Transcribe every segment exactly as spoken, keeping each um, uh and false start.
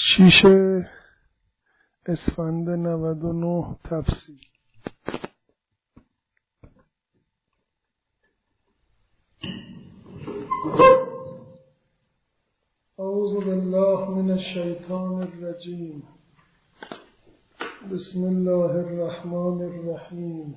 شیش اسفند نود و نه تفسیر. اعوذ بالله من الشیطان الرجیم. بسم الله الرحمن الرحیم.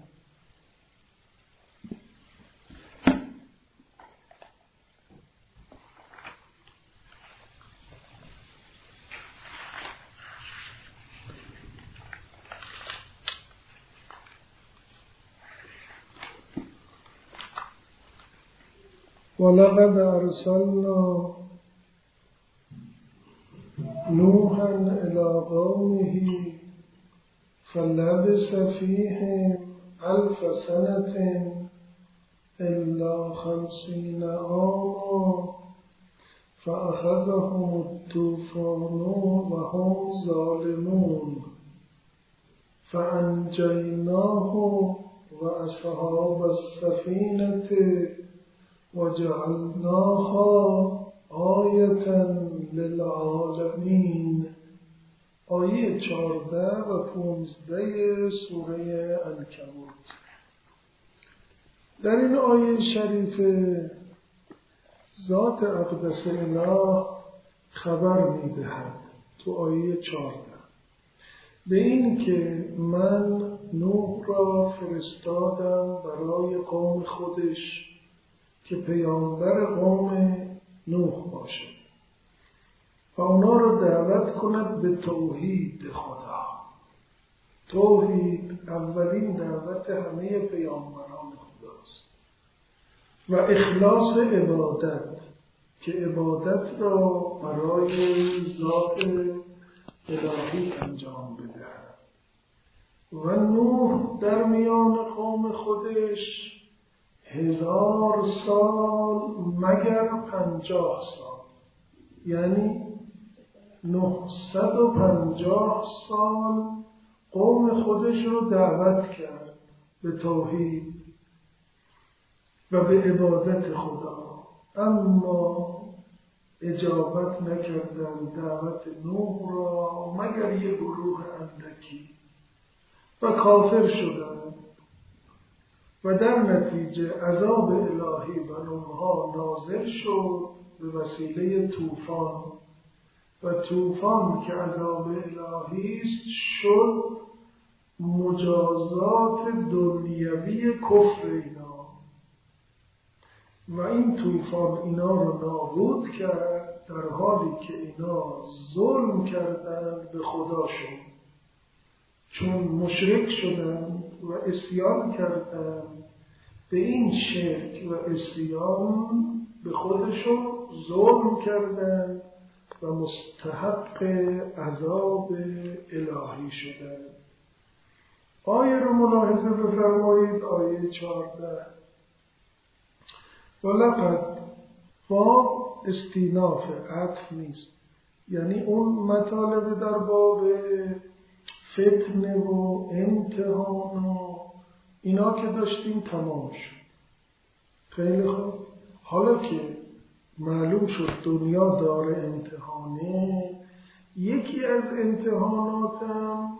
ولقد ارسلنا نوحا الى قومه فلبث فيهم الف سنة الا خمسين عاما فاخذهم الطوفان وهم ظالمون فانجيناه واصحاب السفينة وجعلناها آیة للعالمین. آیه چهارده و پونزده سوره عنکبوت. در این آیه شریفه ذات اقدس اله خبر میدهد تو آیه چهارده به این که من نوح را فرستادم برای قوم خودش که پیامبر قوم نوح باشد و اونا رو دعوت کند به توحید خدا. توحید اولین دعوت همه پیامبران خداست و اخلاص عبادت که عبادت را برای ذات الهی انجام بدهد. و نوح در میان قوم خودش هزار سال مگر پنجاه سال، یعنی نهصد و پنجاه سال قوم خودش رو دعوت کرد به توحید و به عبادت خدا، اما اجابت نکردن دعوت نوح را مگر یک گروه اندکی و کافر شدند و در نتیجه عذاب الهی بر اونها نازل شد به وسیله طوفان و طوفان که عذاب الهی است شد مجازات دنیوی کفر اینا و این طوفان اینا رو نابود کرد در حالی که اینا ظلم کردند به خداشون، چون مشرک شدند و عصیان کردند. به این شرک و عصیان به خودشون ظلم کردند و مستحق عذاب الهی شدند. آیه رو ملاحظه بفرمایید. آیه چهارده. ولقد با استیناف عطف نیست، یعنی اون مطالب در باب فتنه و امتحان و اینا که داشتیم تمام شد. خیلی خوب. حالا که معلوم شد دنیا داره امتحانه، یکی از امتحاناتم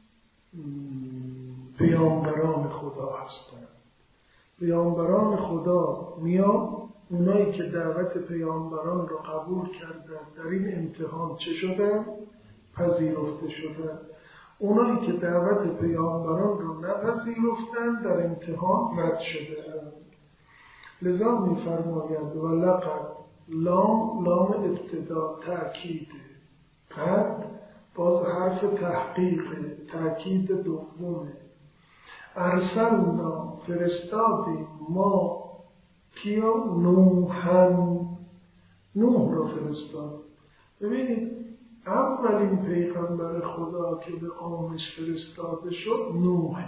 پیامبران خدا هستند. پیامبران خدا میان، اونایی که دعوت پیامبران رو قبول کردند در این امتحان چه شدن؟ پذیرفته شدن. اونایی که دعوت پیامبران رو نپذیرفتند در امتحان رد شدند. لذا می‌فرماید ولقد لام لام ابتدا تأکید، قد باز حرف تحقیق تأکید دومه. ارسلنا فرستادیم ما کیا؟ نوحن، نوح را فرستاد. ببینید اولین پیغمبر خدا که به قومش فرستاده شد نوحه.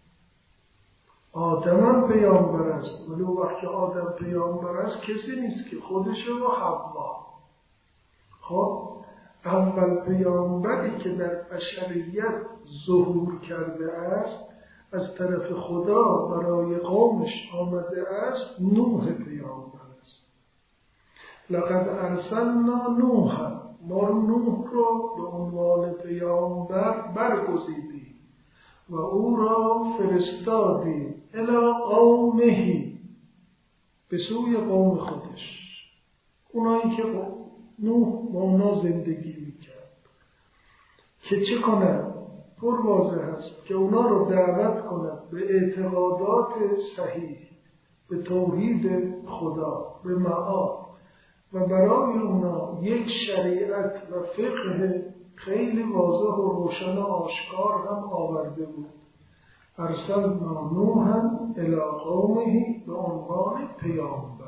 آدم هم پیامبر است، ولی وقتی آدم پیامبر است کسی نیست که خودش و حوا. خب اول پیامبری که در بشریت ظهور کرده است از طرف خدا برای قومش آمده است نوح پیامبر است. لقد ارسلنا نوحا، ما نوح رو به عنوان پیامبر برگزیدیم و او را فرستادیم الی قومه، به سوی قوم خودش، اونایی که نوح با اونا زندگی میکرد، که چه کنند؟ پر واضح است که اونا رو دعوت کند به اعتقادات صحیح، به توحید خدا، به معاد، و برای اونا یک شریعت و فقه خیلی واضح و روشن و آشکار هم آورده بود. ارسلنا نوحا الی قومه به عنوان پیامبر.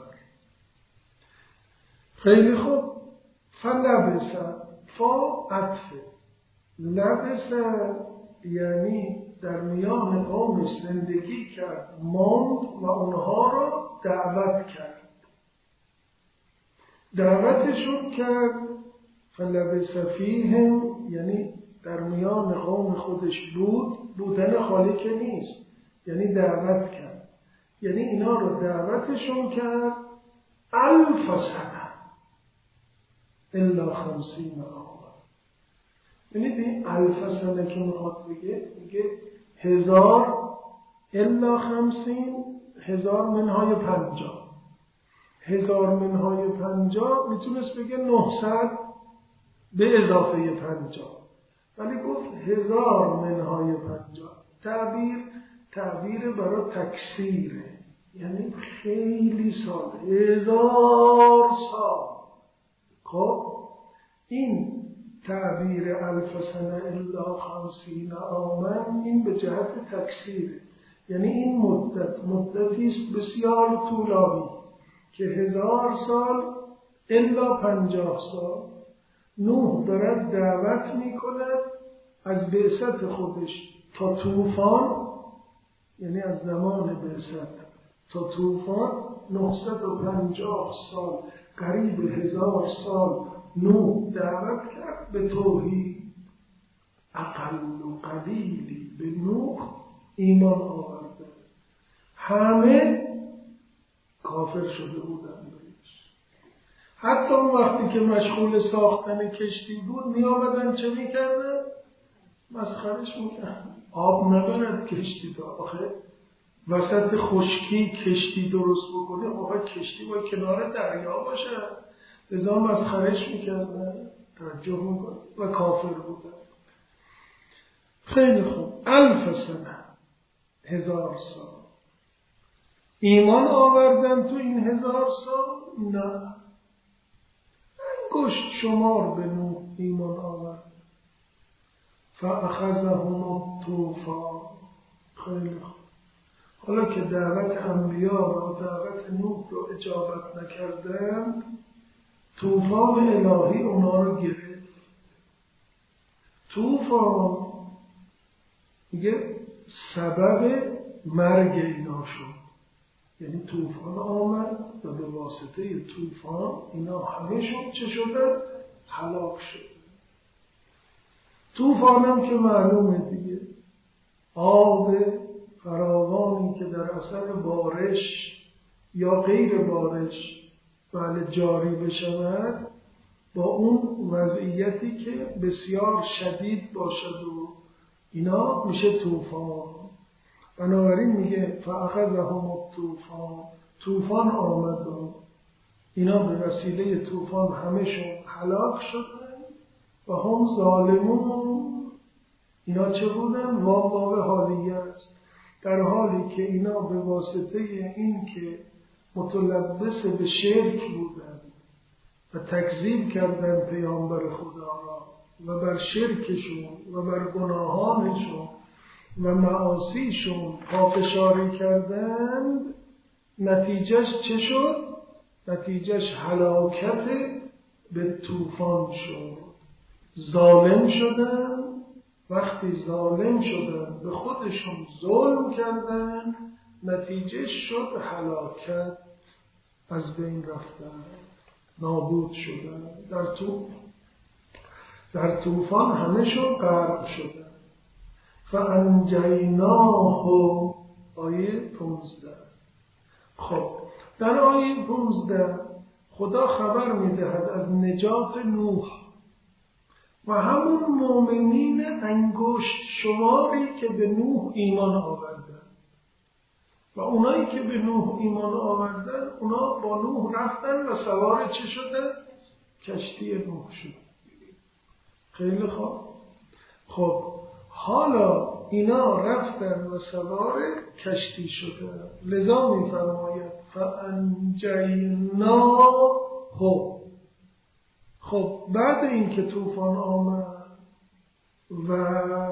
خیلی خوب. فلبث، فا عطفه، لبث یعنی در میان قومش زندگی کرد، ماند و اونها را دعوت کرد. دعوتشون کرد. فلبث فیهم یعنی در میان قوم خودش بود، بودن خالی که نیست، یعنی دعوت کرد، یعنی اینا رو دعوتشون کرد الف سنه الا خمسین عام. یعنی این الف سنه که میخواد بگه، میگه هزار الا خمسین، هزار منهای پنجاه، هزار منهای پنجاه میتونست بگه نهصد به اضافه پنجاه، ولی گفت هزار منهای پنجاه. تعبیر تعبیر برای تکثیره، یعنی خیلی سال، هزار سال. خب این تعبیر الف سنه الا خمسین عاما، این به جهت تکثیره، یعنی این مدت مدتی است بسیار طولانی که هزار سال الا پنجاه سال نوح دارد دعوت میکند از بعثت خودش تا طوفان، یعنی از زمان بعثت تا طوفان نهصد و پنجاه سال، قریب هزار سال نوح دعوت کرد به توحید. اقل و قلیلی به نوح ایمان آورده، همه کافر شده بودن. حتی اون وقتی که مشغول ساختن کشتی بود می آمدن چه می کردن؟ مسخرش می کردن. آب نبرد کشتی دا، آخه وسط خشکی کشتی درست بکنه، آخه کشتی باید کنار دریا باشه، لذا مسخرش می کردن، توجه می کردن و کافر بودن. خیلی خوب. الف سنه، هزار سال ایمان آوردن تو این هزار سال؟ نه، گشت شمار به نوح ایمان آورد. فاخذهم الطوفان. خیلی خوب. حالا که دعوت انبیا و دعوت نوح رو اجابت نکردن، طوفان الهی اونا رو گرفت. طوفان میگه سبب مرگ اینا شد، یعنی طوفان آمد و به واسطه طوفان اینا همه‌شون چه شدن؟ هلاک شد. طوفان هم که معلومه دیگه، آب فراوانی که در اثر بارش یا غیر بارش بله جاری بشود، با اون وضعیتی که بسیار شدید باشد و اینا میشه طوفان. بنابراین میگه فاخذهم الطوفان، طوفان آمد و اینا به وسیله طوفان همه‌شون هلاک شدن و هم ظالمون. اینا چه بودن؟ واو واو حالیه است، در حالی که اینا به واسطه این که متلبس به شرک بودن و تکذیب کردن پیامبر خدا را و بر شرکشون و بر گناهانشون و معاصیشون پافشاری کردند، نتیجهش چه شد؟ نتیجهش هلاکت به طوفان شد. ظالم شدن. وقتی ظالم شدن به خودشون ظلم کردن، نتیجه شد هلاکت، از بین رفتن، نابود شدن. در تو در طوفان همه‌شون غرق شدن. فانجیناه، آیه پونزده. خب در آیه پونزده خدا خبر میدهد از نجات نوح و همون مؤمنین انگشت شماری که به نوح ایمان آوردن و اونایی که به نوح ایمان آوردن اونا با نوح رفتن و سوار چه شدن؟ کشتی نوح شد. خیلی خوب. خب حالا اینا رفتن و سوار کشتی شدن، لذا می فرماید فانجیناه. خب بعد اینکه طوفان آمد و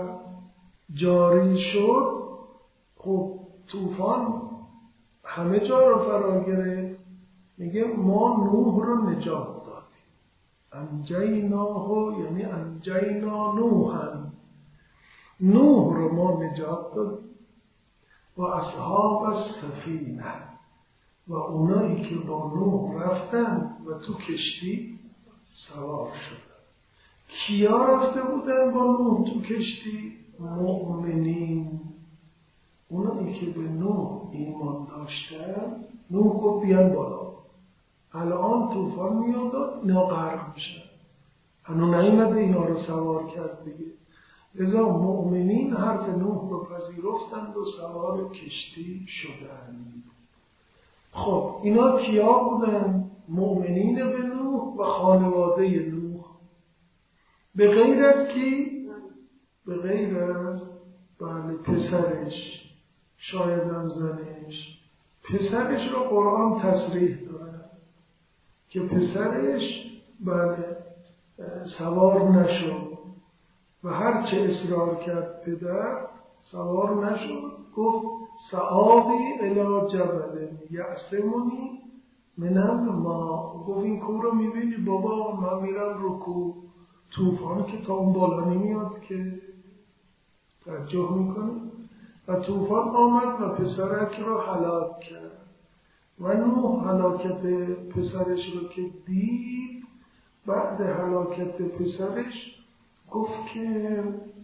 جاری شد، خب طوفان همه جا رو فرا گرفت، میگه ما نوح رو نجات دادیم. انجیناه یعنی انجینا نوحا، نوح رو ما نجات دادیم و اصحاب السفینه و اونایی که با نوح رفتن و تو کشتی سوار شدن. کیا رفته بودن با نوح تو کشتی؟ مؤمنین، اونایی که به نوح ایمان داشتن. نوح گفت بیان بالا، الان طوفان میاد اینا غرق میشن، هنوز نیامده اینا رو سوار کرد دیگه. لذا مؤمنین حرف نوح رو پذیرفتند و سوار کشتی شدند. خب اینا کیا بودن؟ مؤمنین به نوح و خانواده نوح، به غیر از کی؟ به غیر از بله پسرش، شاید هم زنش. پسرش رو قرآن تصریح داره که پسرش بله سوار نشد و هرچه اصرار کرد پدر سوار نشد. گفت سآوی الی جبل یعصمنی من الماء. گفت این کو رو میبینی بابا، من میرم رو کو، طوفان که تا اون بالا نمیاد که. توجه میکنی؟ و طوفان آمد و پسرک رو هلاک کرد و نوح هلاکت پسرش رو که دید، بعد هلاکت پسرش گفت که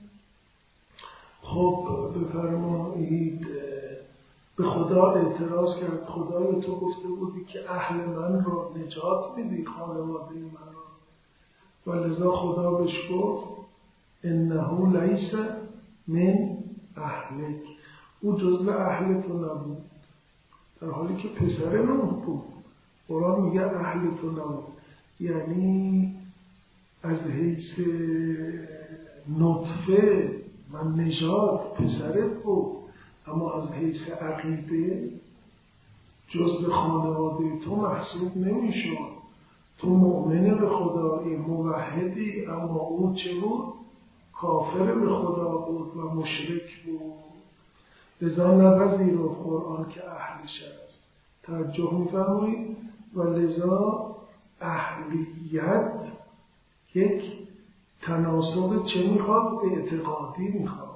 خب بفرمایید، به خدا اعتراض کرد. خدای تو گفته بودی که اهل من رو نجات میدی، خانواده من رو، و لذا خدا بهش گفت انه لیس من اهلک، او جزء اهل تو نبود، در حالی که پسر نوح بود. قرآن میگه اهل تو نبود، یعنی از حیث نطفه و نژاد پسرت بود، اما از حیث عقیده جزء خانواده تو محسوب نمیشد. تو مؤمن به خدایی، موحدی، اما او چه بود؟ کافر به خدا بود و مشرک بود. لذا نپذیرفت قرآن که اهلش است. توجه می‌فرمایید؟ و لذا اهلیت یک تناسب چه میخواد؟ اعتقادی میخواد.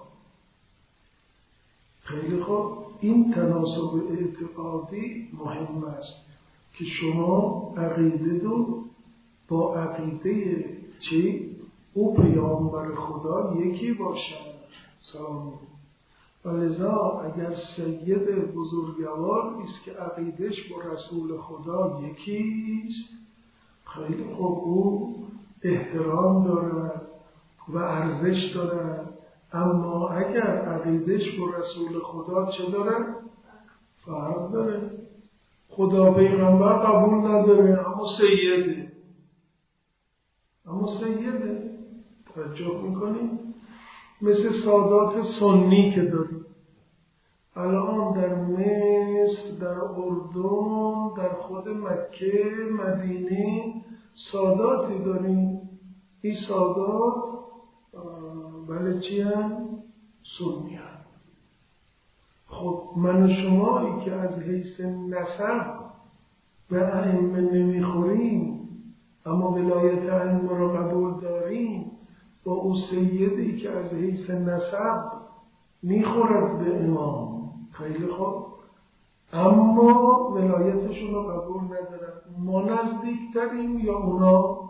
خیلی خوب، این تناسب اعتقادی مهم است که شما عقیده رو با عقیده چی؟ او پیامبر خدا یکی باشد. سلام. و لذا اگر سید بزرگوار است که عقیدش با رسول خدا یکی است، خیلی خوب، او احترام دارد و ارزش دارد. اما اگر عقیدش با رسول خدا چه دارد؟ فرق داره. خدا پیغمبر قبول نداره، اما سیده، اما سیده. توجه میکنیم؟ مثل سادات سنی که داریم الان در مصر، در اردن، در خود مکه، مدینه، ساداتی داریم. این سادات بله چی هم؟ سنی هم. خب من و شمایی که از حیث نسب به ائمه نمیخوریم اما ولایت ائمه رو قبول داریم، با او سیدی که از حیث نسب میخورد به امام، خیلی خوب، اما ولایتشون رو قبول ندارد. ما نزدیکتریم یا اونا؟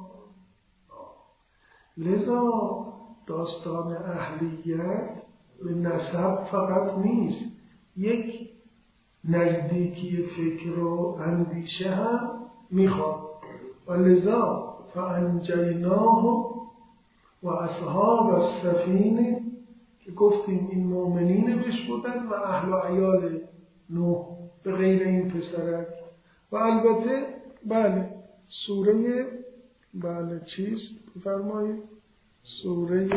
لذا داستان اهلیت به نسب فقط نیست، یک نزدیکی فکر و اندیشه هم میخواد. و لذا فانجیناه و اصحاب السفینه که گفتیم این مؤمنین بش بودن و اهل و عیال نوح به غیر این پسرک. و البته بله سوره بله چیست بفرمایید سوره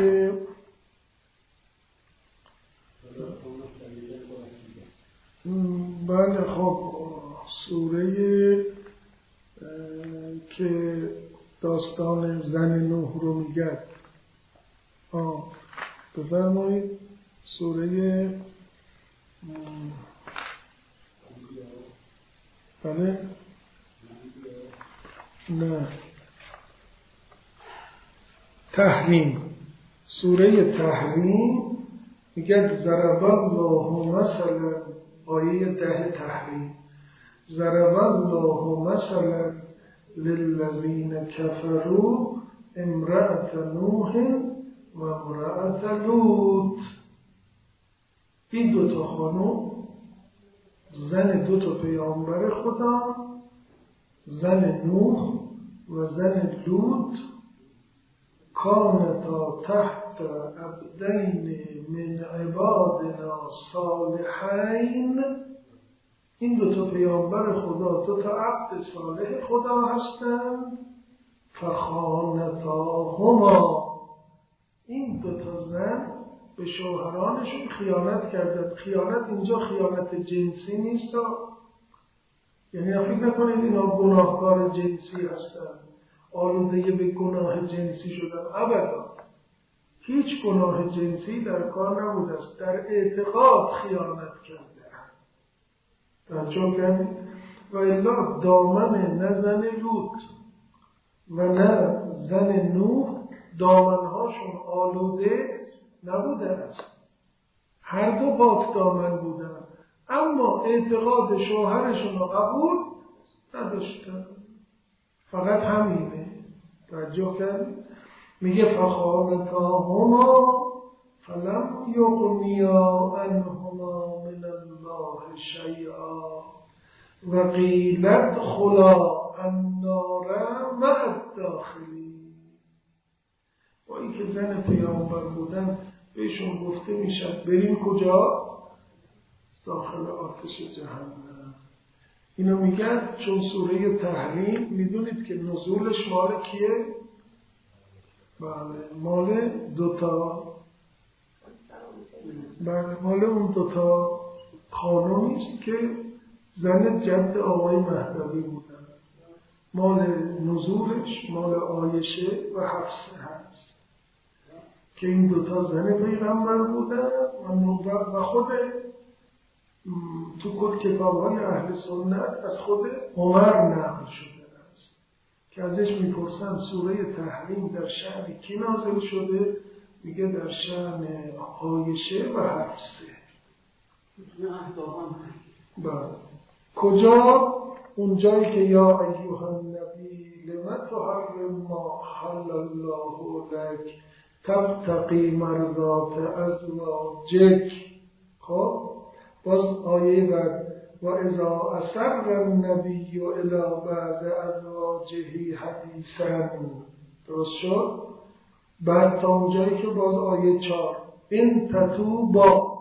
بله خب سوره که داستان زن نوح رو میگه آه بفرمایید سوره بله نه تحریم سوره تحریم میگه ضرب الله مثلا آیه ده تحریم ضرب الله مثلا للذین کفروا امرأة نوح و امرأة لوط. این دوتا خانم زن دوتا پیامبر خدا زن نوح و زن لوط کانتا تحت عبدین من عبادنا صالحین. این دوتا پیامبر خدا دوتا عبد صالح خدا هستند. فخانتاهما این دوتا زن به شوهرانشون خیانت کردند. خیانت اینجا خیانت جنسی نیست، یعنی فکر نکنید اینا گناهکار جنسی هستند آلوده به گناه جنسی شدن، ابدا هیچ گناه جنسی در کار نبوده است، در اعتقاد خیانت کرده توجه کنید. و الا دامن نه زن لوط و نه زن نوح دامنهاشون آلوده نبوده است، هر دو پاک دامن بودن، اما اعتقاد شوهرشون رو قبول نداشتن. فقط همینه توجه کنید. میگه فخانتاهما فلم یغنیا عنهما من الله شیئا و قیل ادخلا النار مع الداخلین. با این که زن پیامبر بودن بهشون گفته میشد بریم کجا؟ داخل آتش جهنم. اینو میگن چون سوره تحریم میدونید که نزولش مال کیه؟ بله مال دوتا بله مال اون دوتا خانومی است که زن جد آقای مهدوی بودن. مال نزولش مال عایشه و حفصه هست که این دوتا زن پیغمبر بودن و نبوت و خود تو کل کتاب‌های اهل سنت از خود عمر نقل شده است که ازش میپرسن سوره تحریم در شأن کی نازل شده؟ میگه در شأن عایشه و حفصه. بله کجا؟ اون جایی که یا ایها النبی لم تحرم ما حل الله لك تبتغی مرضات ازواجک. خب باز آیه بعد و اذا اسر النبی الی بعض ازواجه حدیثا درست شد. بعد تا اونجایی که باز آیه چهار این تتوبا.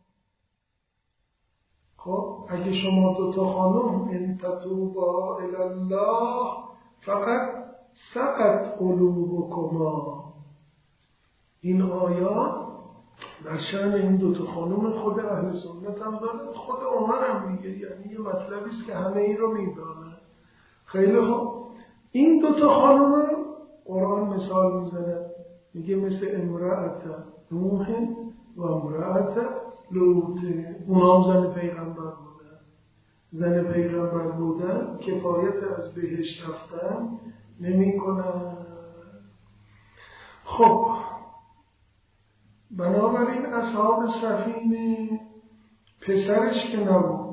خب اگه شما دو تا خانم این تتوبا الی الله فقط سقط قلوبکما. این آیات در شأن این دوتا خانم خود اهل سنت هم داره، خود عمر هم میگه، یعنی یه مطلبی است که همه این رو میدانه. خیلی خوب این دوتا خانم قرآن مثال میزنه، میگه مثل امرأت نوح و امرأت لوط. اونا هم زن پیغمبر بودن. زن پیغمبر بودن کفایت از بهشت رفتن نمی کنن. خب بنابراین اصحاب سفینه پسرش که نبود،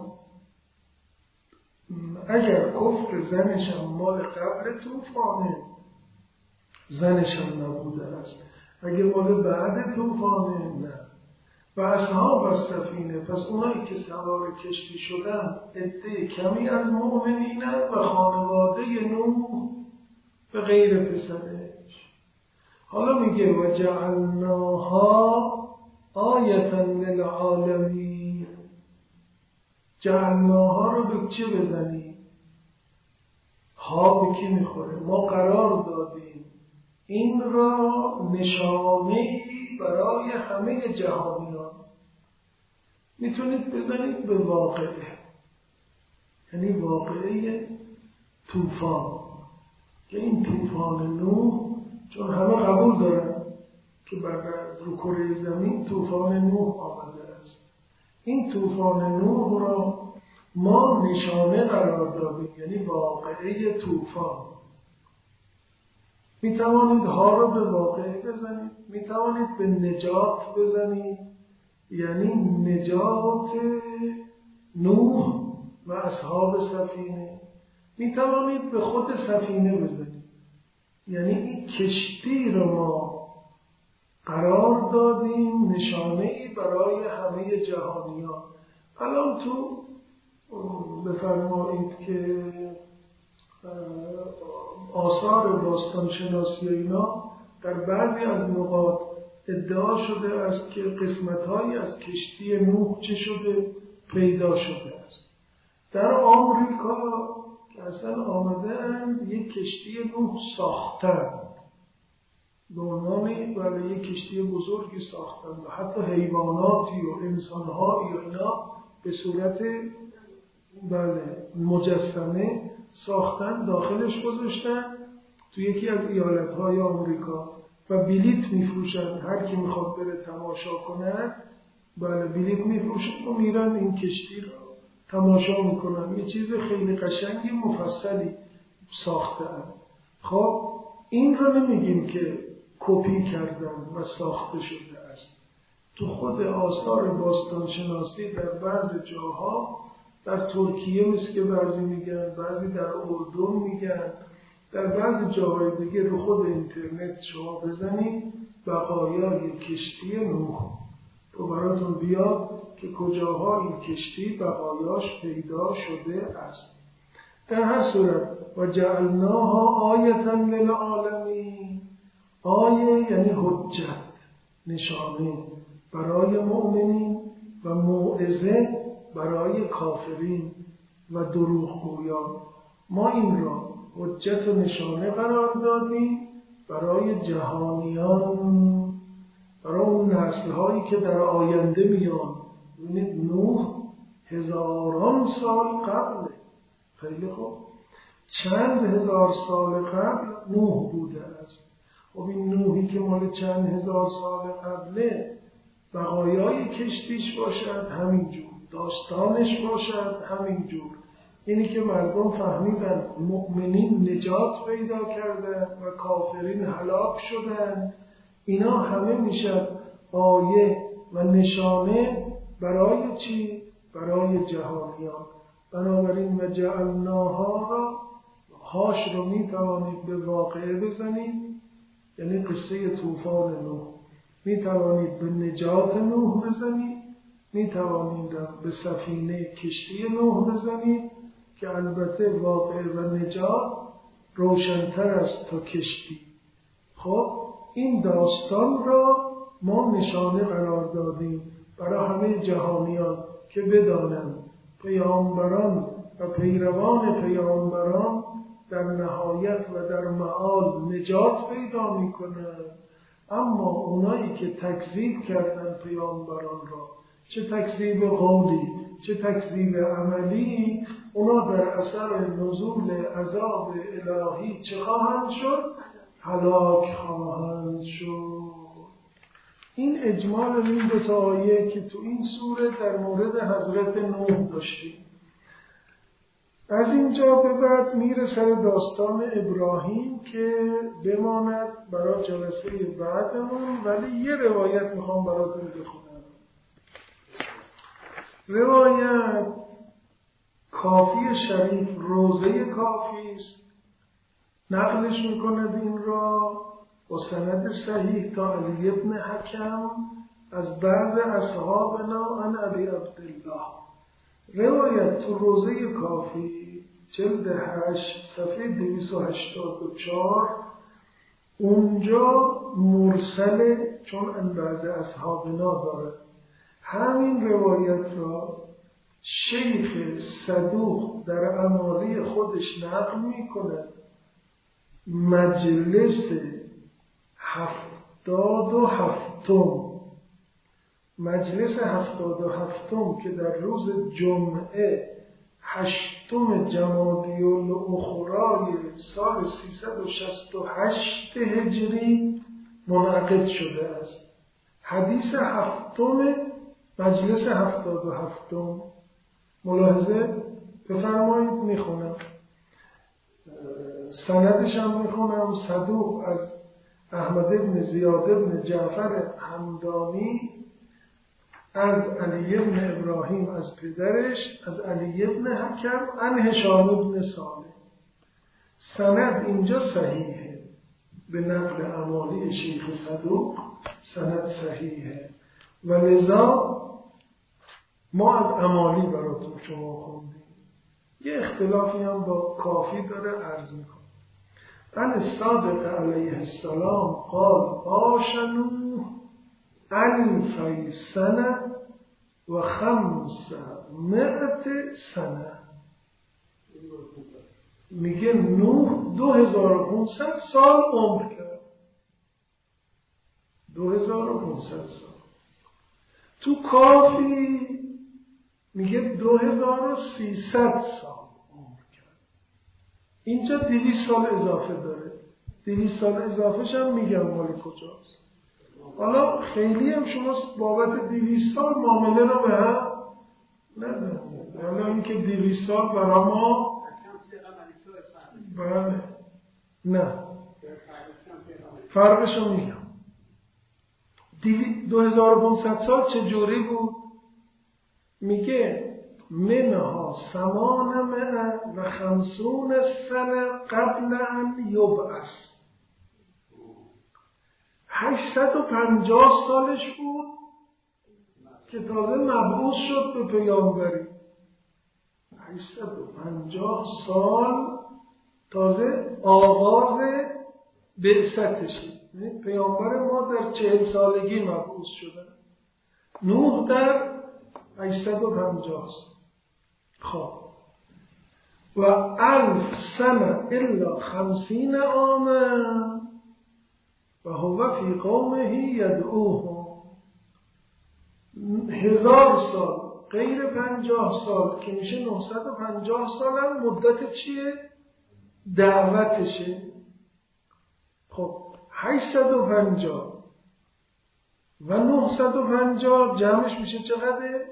اگر کفر زنش هم مال قبل طوفانه زنش هم نبوده است، اگه مال بعد طوفانه نه. و اصحاب سفینه پس اونایی که سوار کشتی شدن عده کمی از مؤمنینن و خانواده نوح به غیر پسرش. حالا میگه و جعلناها آیتا للعالمین. جعلناها رو به چه بزنی؟ ها به کی میخوره؟ ما قرار دادیم این را نشانه‌ای برای همه جهانیان. میتونید بزنید به واقعه، یعنی واقعه طوفان، که این طوفان نوح، چون همه قبول دارن که بعد رو کره زمین طوفان نوح آمده است، این طوفان نوح را ما نشانه قرار دادیم، یعنی واقعه طوفان. می توانید ها رو به واقعه بزنید، می توانید به نجات بزنید، یعنی نجات نوح و اصحاب سفینه. می توانید به خود سفینه بزنید، یعنی این کشتی رو ما قرار دادیم نشانه‌ای برای همه جهانیان. الان تو بفرمایید که آثار باستان شناسی اینا در بعضی از نقاط ادعا شده است که قسمت‌هایی از کشتی نوح چه شده پیدا شده است. در آمریکا که اصلا آمده اند یک کشتی نوح ساختند، به عنوان برای یک کشتی بزرگی ساختند و حتی حیواناتی و انسان‌هایی و اینا به صورت بله مجسمه ساختن، داخلش گذاشتن تو یکی از ایالت‌های آمریکا و بلیت میفروشن. هر کی میخواد بره تماشا کنه بله بلیت میفروشن و میرن این کشتی رو تماشا میکنن. یه چیز خیلی قشنگی مفصلی ساختن. خب این رو نمیگیم که کپی کردن و ساخته شده است. تو خود آثار باستان شناسی در بعض جاها، در ترکیه مثل که بعضی میگن، بعضی در اردن میگن، در بعضی جاهای دیگه رو خود اینترنت شما بزنید بقایای کشتی نوح تو براتون بیاد که کجاها این کشتی بقایاش پیدا شده است. در هر صورت و جعلناها آیتا للعالمین. آیه یعنی حجت، نشانه برای مؤمنین و موعظه برای کافرین و دروغگویان. ما این را حجت و نشانه قرار دادیم برای جهانیان، برای اون نسل‌هایی که در آینده میان. ببینید نوح هزاران سال قبل، خیلی خوب، چند هزار سال قبل نوح بوده است. و این نوحی که مال چند هزار سال قبله بقایای کشتیش باشد همینجور، داستانش باشد همینجور، اینی که مردم فهمیدن مؤمنین نجات پیدا کردن و کافرین هلاک شدن، اینا همه میشد آیه و نشانه برای چی؟ برای جهانیان. بنابراین و جعلناها را هاش رو میتوانید به واقعه بزنید، یعنی قصه طوفان نوح. میتوانید به نجات نوح بزنید، میتوانید به سفینه کشتی نوح بزنید که البته واقعه و نجات روشن‌تر است تا کشتی. خب این داستان را ما نشانه قرار دادیم برای همه جهانیان که بدانند پیامبران و پیروان پیامبران در نهایت و در معاد نجات پیدا می‌کنند. اما اونایی که تکذیب کردن پیامبران را، چه تکذیب قولی چه تکذیب عملی، اونا در اثر نزول عذاب الهی چه خواهند شد؟ هلاک خواهند شد. این اجمال این دو تا آیه که تو این سوره در مورد حضرت نوح داشتیم. از اینجا به بعد میره سر داستان ابراهیم که بماند برای جلسه بعدمون، ولی یه روایت میخوام براتون بخونم. روایت کافی شریف، روزه کافی است، نقلش میکند این را با سند صحیح تا علی ابن حکم از بعض اصحابنا عن ابی عبدالله. روایت تو روزه کافی جلد هشت صفحه دویست و هشتاد و چهار اونجا مرسل، چون ان بعض اصحابنا داره. همین روایت را شیخ صدوق در امالی خودش نقل میکنه. مجلس هفتاد و هفتم مجلس هفتاد و هفتم که در روز جمعه هشتم جمادی الاخری سال سیصد و شصت و هشت هجری منعقد شده است. حدیث هفتم مجلس هفتاد و هفتم ملاحظه بفرمایید، میخونم سندش هم میخونم. صدوق از احمد بن زیاد بن جعفر همدانی از علی بن ابراهیم از پدرش از علی بن حکم عن هشام بن صالح. سند اینجا صحیحه، به نقل امالی شیخ صدوق سند صحیحه و لذا ما از امالی براتون شما خوندیم. یه اختلافی هم با کافی داره، عرض میکنم. عن صادق علیه السلام قال آشنو الفی سنه و خمس مئت سنه. میگه نوح دو هزار و پونصد سال عمر کرد. دو هزار و پونصد سال. تو کافی میگه دو هزار و سیصد سال عمر کرد. اینجا دویست سال اضافه داره. دویست سال اضافهش هم میگم مالی کجاست. حالا خیلی هم شما بابت دویست سال معامله رو به هم نزنید. حالا اینکه دویست سال برای ما بله نه فرقش رو میگم. دو هزار و پانصد سال چه جوری بود؟ میگه منها سمان مئه و خمسون سنه قبل ان یبعث. هشتصد و پنجاه سالش بود که تازه مبعوث شد به پیامبری. هشتصد و پنجاه سال تازه آغاز بعثتشه. پیامبر ما در چهل سالگی مبعوث شدن، نوح در هشتصد و پنجاه سال. خب و الف سنه الا خمسین عاما و هو فی قومه یدعوهم. هزار سال غیر پنجاه سال که میشه نهصد و پنجاه سال هم مدت چیه؟ دعوتشه. خب هشتصد و پنجاه و نهصد و پنجاه جمعش میشه چقدر؟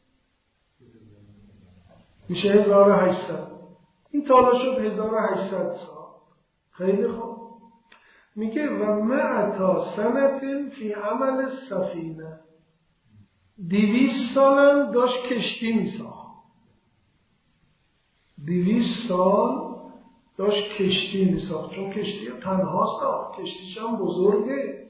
میشه هزار و هشتصد. این تالا شد هزار و هشتصد سال. خیلی خوب. میگه و معتا سنتین فی عمل سفینه. دویست سالم داشت کشتی میساخت. دویست سال داشت کشتی میساخت، چون کشتی تنها ساخت، کشتیش هم بزرگه.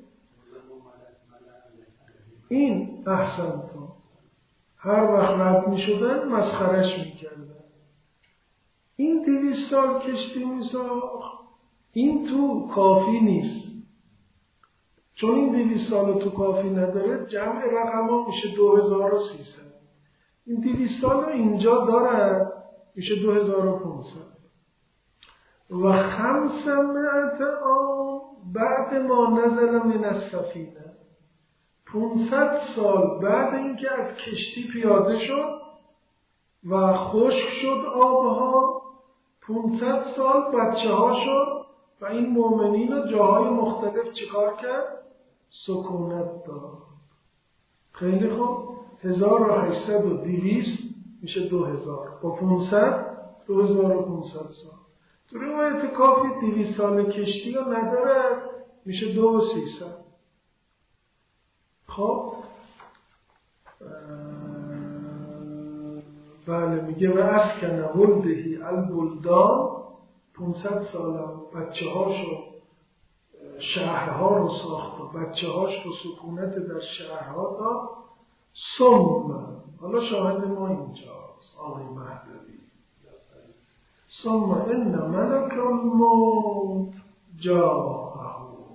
این احسن تو هر وقت رد میشدن مسخرش میکردن. این دویست سال کشتی میساخت. این تو کافی نیست، چون این دویست سال تو کافی نداره. جمع رقم ها میشه دو هزار و سیصد. این دویست سال اینجا داره میشه دو هزار و پانصد. و خمس مئت عام بعد ما نزل من السفینه. پانصد سال بعد اینکه از کشتی پیاده شد و خشک شد آبها، پانصد سال بچه ها شد و این مؤمنین رو جاهای مختلف چیکار کرد؟ سکونت داد. خیلی خوب. هزار و هشتصد و دویست میشه دو هزار. با پانصد دو هزار و پانصد سال. تو روایت کافی دویست سال کشتی رو نداره، میشه دو و سیصد. خب بله میگه و اسکنه ولدهی البلدان. پانصد سال بچه هاشو شهرها رو ساخت و بچه هاش رو سکونت در شهرها داد. ثم حالا شاهد ما اینجاست آقای مهدوی. ثم ان ملک الموت جاءه.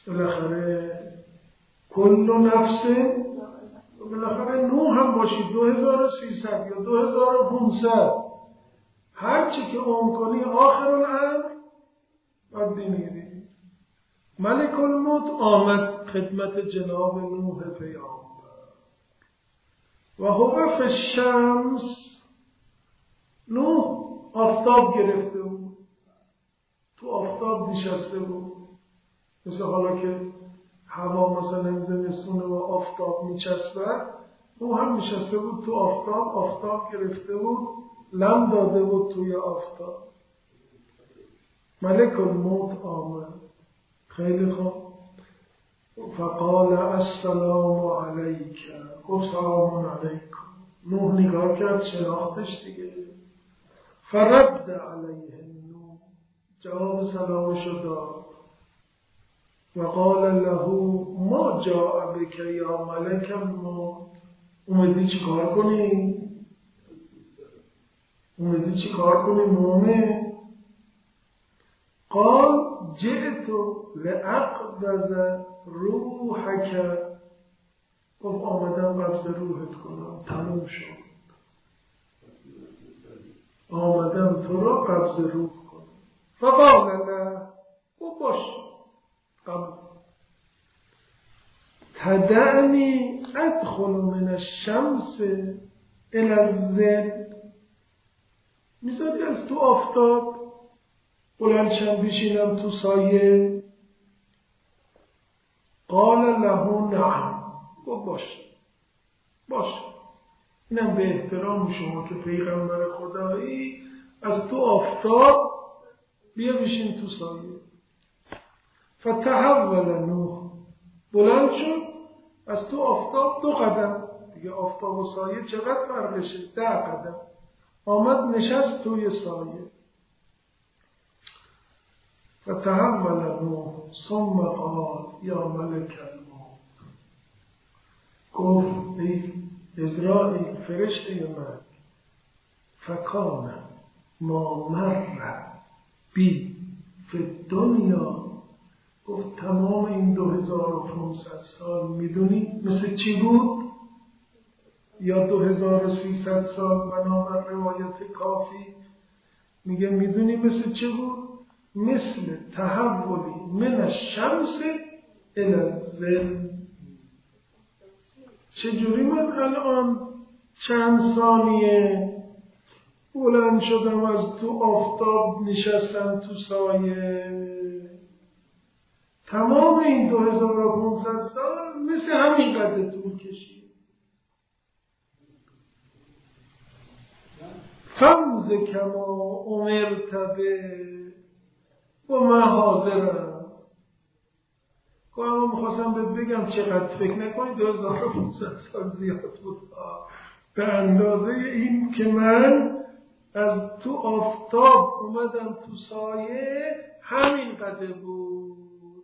بالاخره کل نفس، بالاخره نوح هم باشید دو هزار و سیصد یا دو هزار و پانصد، هرچی که عمر کنی آخر الامر باید بمیری. ملک الموت آمد خدمت جناب نوح پیامبر و هو فی الشمس. نوح آفتاب گرفته بود، تو آفتاب نشسته بود، مثل حالا که هوا مثلا زمستونه و آفتاب میچسبه، او هم نشسته بود تو آفتاب، آفتاب گرفته بود، لم داده بود توی آفتاب. ملک الموت آمد، خیلی خوب، فقال السلام علیک، گفت سلام علیکم. نوح نگاه کرد، شناختش دیگه. فرد علیه نوح، جواب سلامشو داد. و قال له ما جاء بک یا ملک الموت، اومدی چی کار کنی؟ اومدی چی کار کنی مومن؟ قال جئت لأقبض روحک، گفت آمدم قبض روحت کنم، تموم شد، آمدم تو را قبض روح کنم. فقال نه، گفت باش قبض. تدعنی ادخل من الشمس الى الظل، میذاری از تو آفتاب بلندشم بشینم تو سایه؟ قال له نعم، گفت باش باش، اینم به احترام شما که پیغمبر خدایی، از تو آفتاب بیا بشین تو سایه. فتحول نوح، بلند شد از تو آفتاب دو قدم دیگه، آفتاب و سایه چقدر فرقشه؟ ده قدم. آمد نشست توی سایه. فتحول نوح ثم قال یا ملک الموت، گفت ای عزرائیل فرشته من، فکان ما مر بی فی دنیا، گفت تمام این دو هزار و پانصد سال میدونی مثل چی بود؟ یا دو هزار و سیصد سال بنابر روایت کافی میگه میدونی مثل چی بود؟ مثل تحولی من الشمس الی الظل. چجوری من الان چند ثانیه بلند شدم از تو آفتاب نشستم تو سایه؟ تمام این دو هزار و پانصد سال مثل همین قدر طول کشید. فمز کما امرت به، و من حاضرم. که اما میخواستم بهت بگم چقدر فکر نکنی دو هزار و پانصد سال زیاد بود، به اندازه این که من از تو آفتاب اومدم تو سایه همین قدر بود.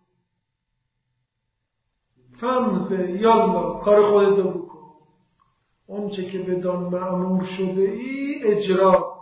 فمزه یالا کار خودتو بکن، اون چه که بدان مأمور شده ای اجرا کن.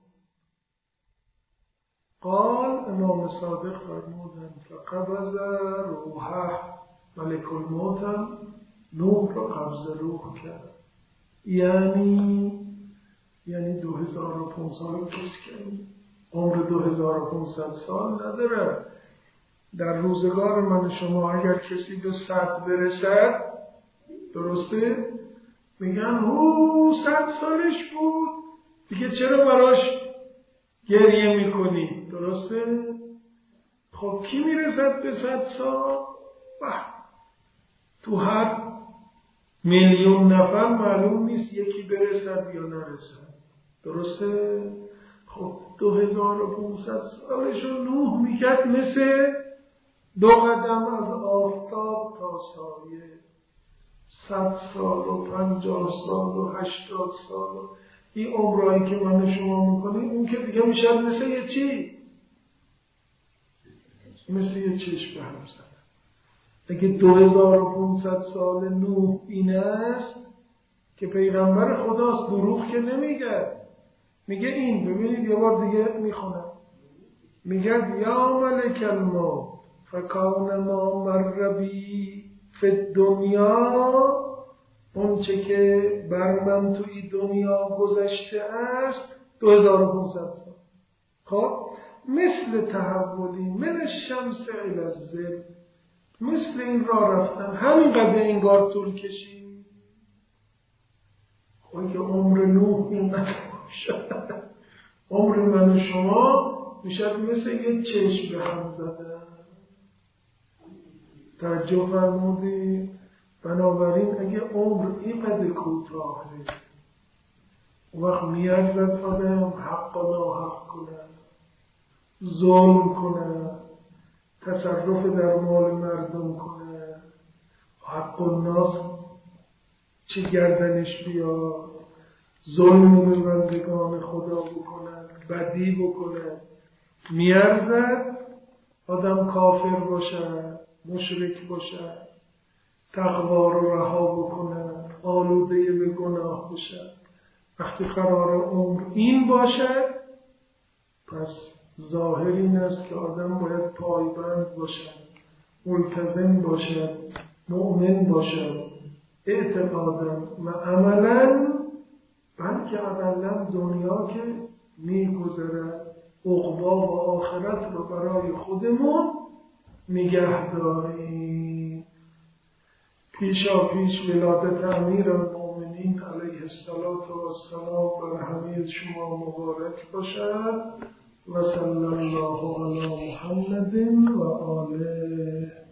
قال امام صادق فرمودن فقبض روحه، ملک الموت نوح را قبض روح کرد. یعنی یعنی دو هزار و پانصد کس کنی عمر دو هزار و پانصد سال نداره. در روزگار من شما اگر کسی به صد برسد، درسته؟ میگن او صد سالش بود دیگه چرا براش گریه میکنی؟ درسته؟ خب کی میرسد به صد سال؟ بح. تو هر میلیون نفر معلوم نیست یکی برسد یا نرسد، درسته؟ خب دو هزار و پانصد سالشو نوح میکرد مثل دو قدم از آفتاب تا سایه. صد سال و پنجاه سال و هشتاد سال و این عمرایی که من شما میکنیم، اون که دیگه میشه مثل یه چی؟ مثل یه چشم به هم زدن. اگه دو هزار و پانصد سال نوح این است که پیغمبر خداست، دروغ که نمیگه. میگه این، ببینید یه بار دیگه میخونم، میگه یا ملک الموت فکان ما مربی فی الدنیا، اون چه که بر من توی دنیا گذشته است دو هزار و پانصد سال. خب مثل تحولی من الشمس الی الظل، مثل این راه رفتن همینقدر انگار طول کشید. خب که عمر نوح اینقدر شد، عمر من و شما میشد مثل یه چشم به هم زدن. تعجب فرمودی؟ بنابراین اگه عمر اینقدر کوتاهه، وقت میارزد آدم حق و ناحق کنه، ظلم کنه، تصرف در مال مردم کنه، حق الناس چه گردنش بیاد، ظلم به بندگان خدا بکنه، بدی بکنه. میارزد آدم کافر باشه، مشرک باشه، تقوا رو رها بکنه، آلوده به گناه بشه. وقتی قرار عمر این باشه، پس ظاهر این است که آدم باید پایبند باشه، ملتزم باشه، مؤمن باشه، اعتقادا و عملا، بلکه عملا دنیا که میگذره عقبا و آخرت رو برای خودمون نگه داریم. پیشا پیش ولادت امیرالمؤمنین علیه السلام بر همه شما مبارک باشد و صلی الله علی محمد و آله.